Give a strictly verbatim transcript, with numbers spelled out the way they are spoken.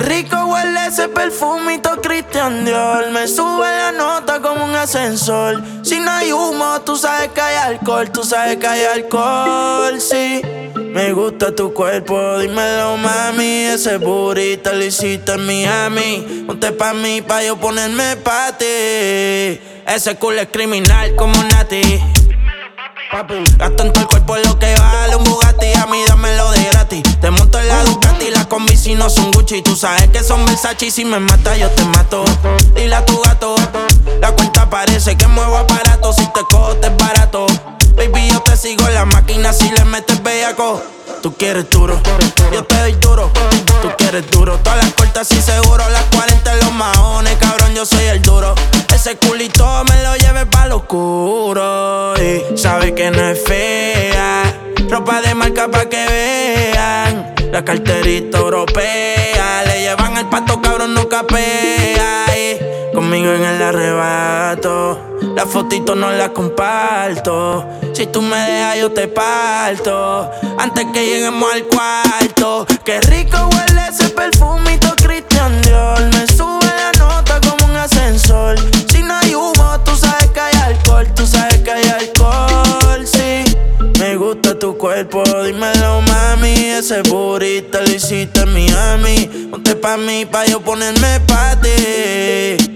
rico huele ese perfumito Christian Dior. Me sube la nota como un ascensor. Si no hay humo, tú sabes que hay alcohol. Tú sabes que hay alcohol, sí. Me gusta tu cuerpo, dímelo mami. Ese burrito lo hiciste en Miami. Ponte pa' mí, pa' yo ponerme pa' ti. Ese culo es criminal como Nati. Gasto en todo el cuerpo lo que vale un Bugatti. A mí dámelo de gratis. Te monto en la Ducati. Las combi si no son Gucci. Tú sabes que son Versace. Si me mata yo te mato. Dile a tu gato. La cuenta parece que muevo aparato. Si te cojo te es barato. Baby yo te sigo en la máquina si le metes bellaco. Tú quieres duro, yo te doy duro. Tú quieres duro, todas las cortas y seguro. Las cuarenta en los maones, cabrón, yo soy el duro. Ese culito me lo lleve pa' lo oscuro. Y sabe que no es fea. Ropa de marca pa' que vean. La carterita europea. Le llevan el pato, cabrón, no capea. Y conmigo en el arrebato. Las fotitos no las comparto. Si tú me dejas yo te parto. Antes que lleguemos al cuarto. Qué rico huele ese perfumito Christian Dior. Me sube la nota como un ascensor. Si no hay humo, tú sabes que hay alcohol. Tú sabes que hay alcohol, sí. Me gusta tu cuerpo, dímelo mami. Ese burrito lo hiciste en Miami. Ponte pa' mí, pa' yo ponerme pa' ti.